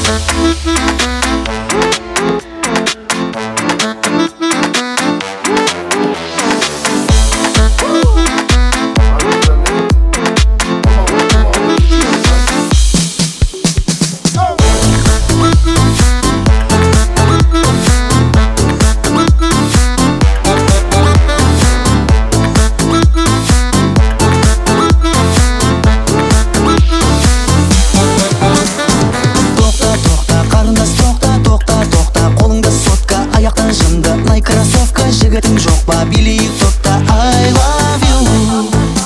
Жігітім жоқ па билейік топта I love you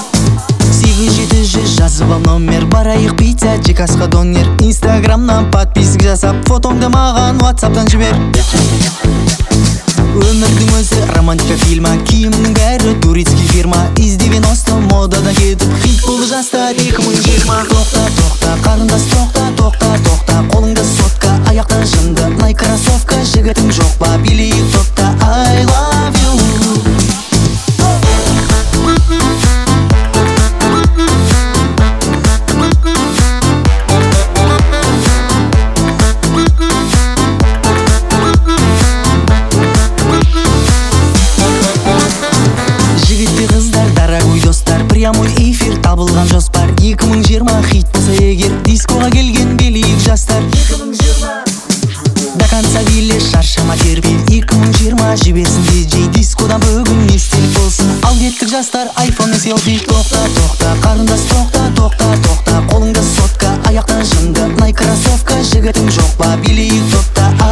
8700 жазып ал номер барайық пицца жекасқа донер инстаграмнан подписок жасап фотоңды маған ватсаптан жібер өмірдің өзі романтика фильма киімнің бәрі турецкий фирма из 90 модада кетіп хит болды жастар 2020 тоқта қарындас тоқта қолыңда сотка аяқтан жынды Nike кроссовка жігітім жоқ па билейік топта I love you жігіттер қыздар дорогой достар прямой эфир табылған жоспар 2020 хит болса егер дискоға келген билейік жастар 2020 до конца биле шаршама тербе 2020 жіберсін диджей дискодан бүгін естелік болсын ал кеттік жастар айфонмен селфи тоқта қарындас тоқта қолыңда сотка аяқтан жынды Nike кроссовка жігітім жоқ па билейік топта